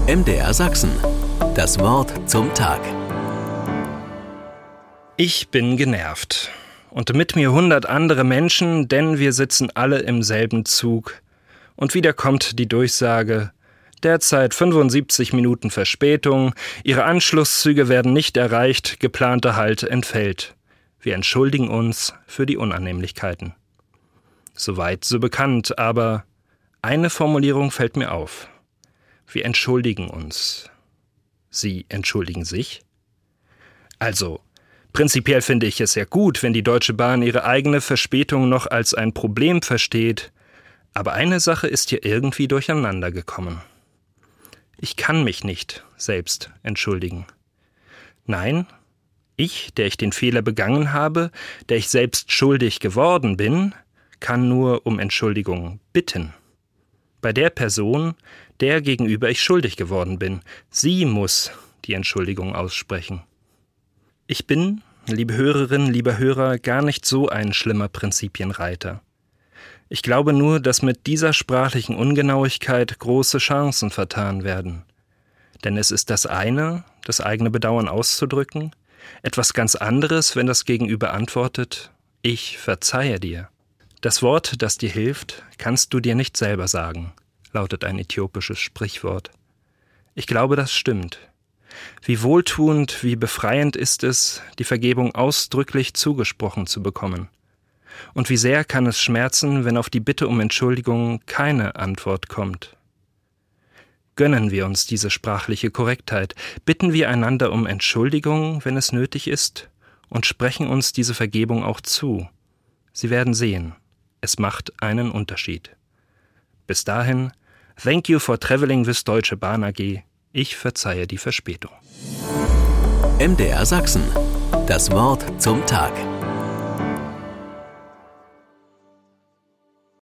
MDR Sachsen. Das Wort zum Tag. Ich bin genervt. Und mit mir 100 andere Menschen, denn wir sitzen alle im selben Zug. Und wieder kommt die Durchsage: Derzeit 75 Minuten Verspätung, Ihre Anschlusszüge werden nicht erreicht, geplanter Halt entfällt. Wir entschuldigen uns für die Unannehmlichkeiten. Soweit so bekannt, aber eine Formulierung fällt mir auf. Wir entschuldigen uns. Sie entschuldigen sich? Also, prinzipiell finde ich es ja gut, wenn die Deutsche Bahn ihre eigene Verspätung noch als ein Problem versteht. Aber eine Sache ist hier irgendwie durcheinander gekommen. Ich kann mich nicht selbst entschuldigen. Nein, ich, der ich den Fehler begangen habe, der ich selbst schuldig geworden bin, kann nur um Entschuldigung bitten. Bei der Person, der gegenüber ich schuldig geworden bin, sie muss die Entschuldigung aussprechen. Ich bin, liebe Hörerinnen, lieber Hörer, gar nicht so ein schlimmer Prinzipienreiter. Ich glaube nur, dass mit dieser sprachlichen Ungenauigkeit große Chancen vertan werden. Denn es ist das eine, das eigene Bedauern auszudrücken, etwas ganz anderes, wenn das Gegenüber antwortet: Ich verzeihe dir. Das Wort, das dir hilft, kannst du dir nicht selber sagen, lautet ein äthiopisches Sprichwort. Ich glaube, das stimmt. Wie wohltuend, wie befreiend ist es, die Vergebung ausdrücklich zugesprochen zu bekommen. Und wie sehr kann es schmerzen, wenn auf die Bitte um Entschuldigung keine Antwort kommt. Gönnen wir uns diese sprachliche Korrektheit, bitten wir einander um Entschuldigung, wenn es nötig ist, und sprechen uns diese Vergebung auch zu. Sie werden sehen, es macht einen Unterschied. Bis dahin, thank you for traveling with Deutsche Bahn AG. Ich verzeihe die Verspätung. MDR Sachsen. Das Wort zum Tag.